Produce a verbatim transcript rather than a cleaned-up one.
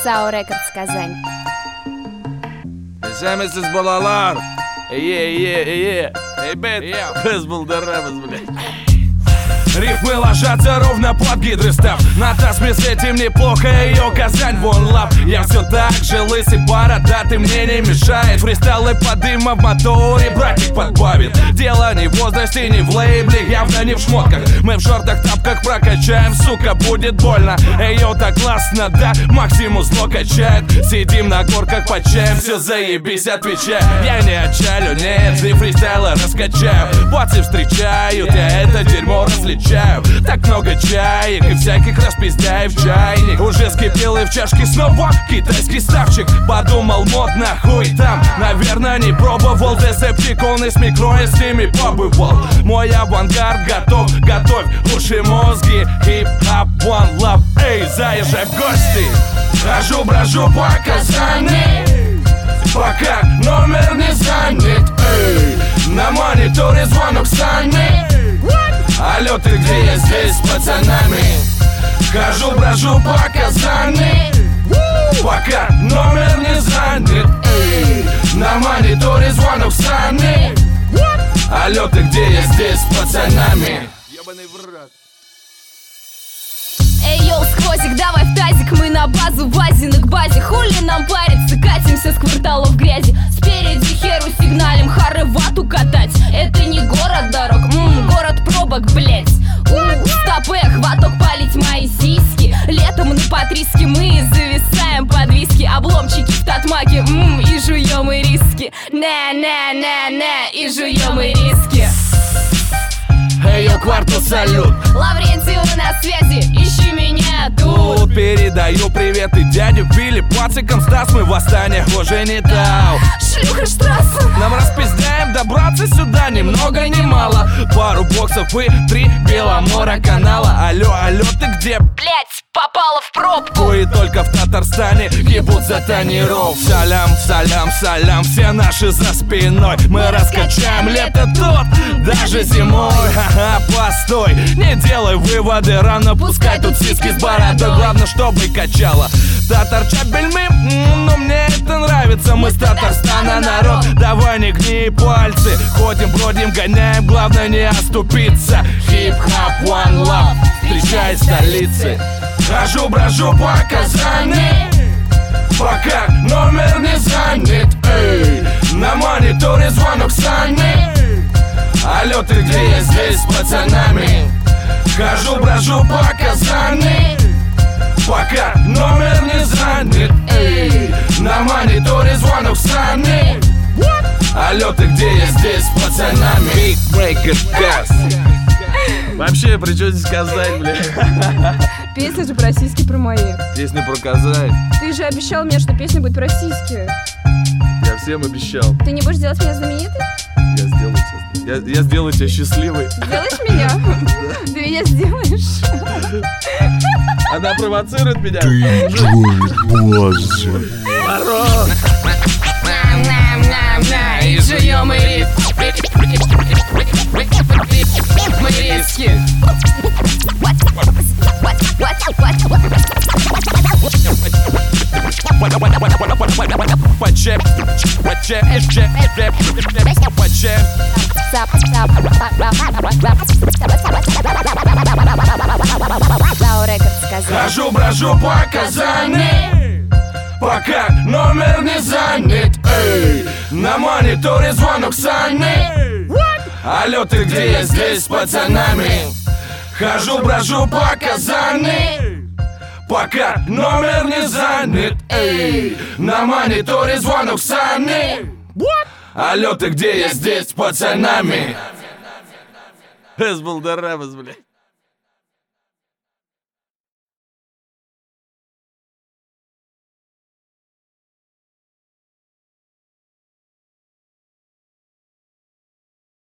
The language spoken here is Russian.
Сау Рекордс, Казань. Сэмэсис балалар. Е, е, е, эй, бэт, без булдеребес, блядь. Рифмы ложатся ровно под гидростав. На тасме с этим неплохо, ее Казань, вон лав. Я все так же лысый, бородатый, мне не мешает. Фристайлы под дымом в моторе, братик подбавит. Дело не в возрасте, не в лейбле, явно не в шмотках. Мы в шортах, тапках прокачаем, сука, будет больно. Ее так классно, да, Максимус зло качает. Сидим на горках под чаем, все заебись, отвечаю. Я не отчалю, нет, и фристайлы раскачаю. Пацы встречают, я это дерьмо различаю. Так много чаек и всяких распиздяев чайник. Уже скипел и в чашке снова китайский ставчик. Подумал, модно, хуй там. Наверное, не пробовал Десептикон и с микро я с ними побывал. Мой авангард готов, готовь уши мозги. Хип-хоп, one love, эй, заезжай в гости. Хожу, брожу по Казани, пока номер не занят, эй. На мониторе звонок Сани. Алло, ты где? Я здесь с пацанами. Хожу, брожу по Казани, пока номер не занят, эй. На мониторе звонок Сани. Алло, ты где? Я здесь с пацанами. Ебаный враг. Эй, йоу, сквозик, давай в тазик, мы на базу, вазины к базе. Хули нам париться, катимся с кварталов грязи. Спереди херу сигналим, хары вату катать. Это не город дорог, ммм, город пробок, блять. У, стопэ, хваток палить мои сиськи. Летом на Патриске мы зависаем под виски. Обломчики в татмаке, ммм, и жуем и риски. На-на-на-на, и жуем и риски. Эй, йо, квартал, салют. Лаврентию на связи, ищи меня тут. Передаю привет и дядю Пили. Пацикам Стас, мы в восстание уже не тау. Шлюха штрасса. Нам распиздаем добраться сюда ни много ни мало. Пару боксов и три Беломора канала. Алло, алло, ты где? Блять, попала в пробку. И только в Татарстане ебут за тонировку. Салям, салям, салям, все наши за спиной. Мы раскачаем лето тут, даже зимой. Ха-ха, постой, не делай выводы рано. Пускай тут сиськи с бородой, главное, чтобы качало. Татарчат бельмы, но мне это нравится. Мы с Татарстана народ, давай не гни пальцы. Ходим, бродим, гоняем, главное не оступиться. Хип-хоп, one love, встречай столицы. Хожу, брожу по Казани, пока номер не занят, эй. На мониторе звонок Сани. Алло, ты где? Я здесь с пацанами. Хожу, брожу по Казани, пока номер не занят, эй. На мониторе звонок Сани. Алло, ты где? Я здесь с пацанами. Big Breaker Cast. Вообще, при чем здесь Казань, бля? Песня же про сиськи, про мои. Песня про Казань. Ты же обещал мне, что песня будет про сиськи. Я всем обещал. Ты не будешь делать меня знаменитой? Я сделаю тебя. Я, я сделаю тебя счастливой. Сделаешь меня? Ты меня сделаешь? Она провоцирует меня. Боже. Ворон. И жуем и риски. Почем, почем, почем. Сау Рекордс, Казань. Хожу, брожу по Казани, пока номер не занят, эй. На мониторе звонок Сани. Алло, ты где? Я здесь с пацанами. Хожу, брожу по Казани, пока номер не занят, эй. На мониторе звонок Сани. Алло, ты где? Я здесь с пацанами. Это был Дарабас, блядь.